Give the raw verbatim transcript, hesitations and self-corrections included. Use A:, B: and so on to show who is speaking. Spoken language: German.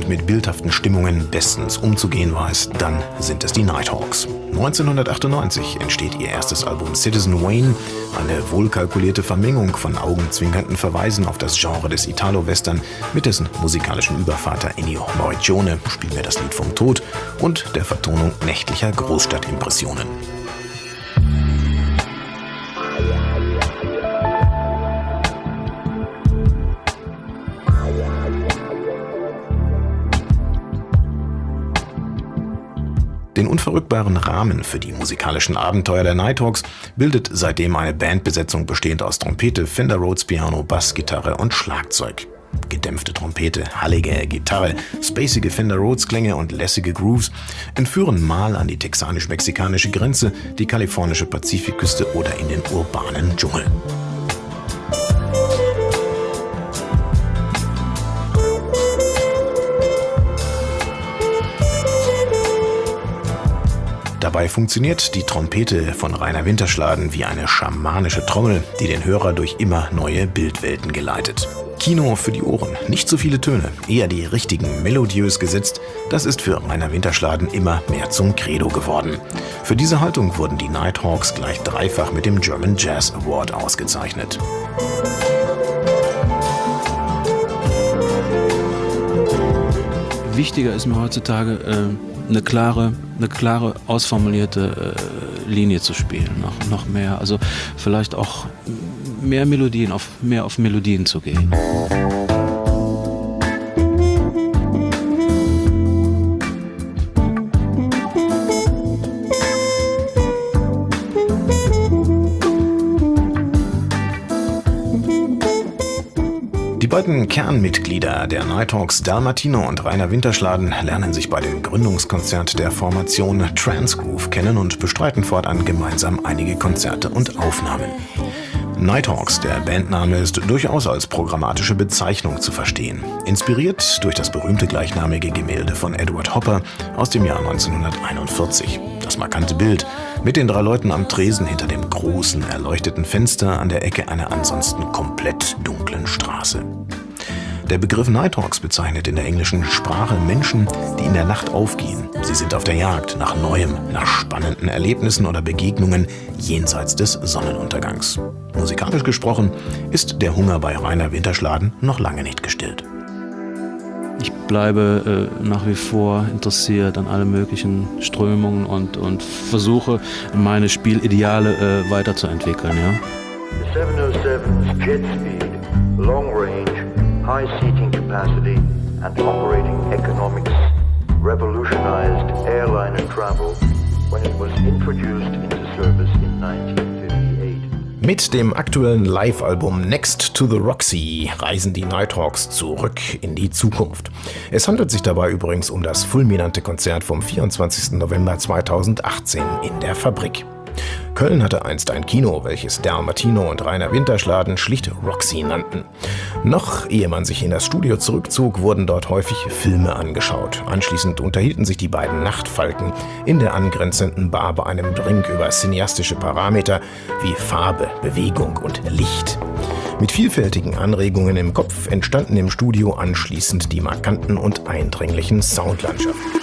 A: und mit bildhaften Stimmungen bestens umzugehen weiß, dann sind es die Nighthawks. neunzehnhundertachtundneunzig entsteht ihr erstes Album Citizen Wayne, eine wohlkalkulierte Vermengung von augenzwinkernden Verweisen auf das Genre des Italo-Western mit dessen musikalischen Übervater Ennio Morricone, Spiel mir das Lied vom Tod, und der Vertonung nächtlicher Großstadtimpressionen. Den unverrückbaren Rahmen für die musikalischen Abenteuer der Nighthawks bildet seitdem eine Bandbesetzung bestehend aus Trompete, Fender Rhodes Piano, Bass, Gitarre und Schlagzeug. Gedämpfte Trompete, hallige Gitarre, spacige Fender Rhodes Klänge und lässige Grooves entführen mal an die texanisch-mexikanische Grenze, die kalifornische Pazifikküste oder in den urbanen Dschungel. Dabei funktioniert die Trompete von Rainer Winterschladen wie eine schamanische Trommel, die den Hörer durch immer neue Bildwelten geleitet. Kino für die Ohren, nicht zu viele Töne, eher die richtigen melodiös gesetzt, das ist für Rainer Winterschladen immer mehr zum Credo geworden. Für diese Haltung wurden die Nighthawks gleich dreifach mit dem German Jazz Award ausgezeichnet.
B: Wichtiger ist mir heutzutage äh, eine klare, eine klare, ausformulierte äh, Linie zu spielen, noch, noch mehr. Also vielleicht auch mehr Melodien, auf, mehr auf Melodien zu gehen.
A: Die beiden Kernmitglieder der Nighthawks, Dal Martino und Rainer Winterschladen, lernen sich bei dem Gründungskonzert der Formation Transgroove kennen und bestreiten fortan gemeinsam einige Konzerte und Aufnahmen. Nighthawks, der Bandname, ist durchaus als programmatische Bezeichnung zu verstehen. Inspiriert durch das berühmte gleichnamige Gemälde von Edward Hopper aus dem Jahr neunzehnhunderteinundvierzig. Das markante Bild mit den drei Leuten am Tresen hinter dem großen, erleuchteten Fenster an der Ecke einer ansonsten komplett dunklen Straße. Der Begriff Nighthawks bezeichnet in der englischen Sprache Menschen, die in der Nacht aufgehen. Sie sind auf der Jagd nach Neuem, nach spannenden Erlebnissen oder Begegnungen jenseits des Sonnenuntergangs. Musikalisch gesprochen ist der Hunger bei Rainer Winterschladen noch lange nicht gestillt.
B: Ich bleibe äh, nach wie vor interessiert an alle möglichen Strömungen und, und versuche, meine Spielideale äh, weiterzuentwickeln. Ja?
C: The seven oh seven's jet speed, long range, high seating capacity and operating economics revolutionized airliner travel when it was introduced into service in nineteen fifty-eight.
A: Mit dem aktuellen Live-Album Next to the Roxy reisen die Nighthawks zurück in die Zukunft. Es handelt sich dabei übrigens um das fulminante Konzert vom vierundzwanzigsten November zweitausendachtzehn in der Fabrik. Köln hatte einst ein Kino, welches Dal Martino und Rainer Winterschladen schlicht Roxy nannten. Noch ehe man sich in das Studio zurückzog, wurden dort häufig Filme angeschaut. Anschließend unterhielten sich die beiden Nachtfalken in der angrenzenden Bar bei einem Drink über cineastische Parameter wie Farbe, Bewegung und Licht. Mit vielfältigen Anregungen im Kopf entstanden im Studio anschließend die markanten und eindringlichen Soundlandschaften.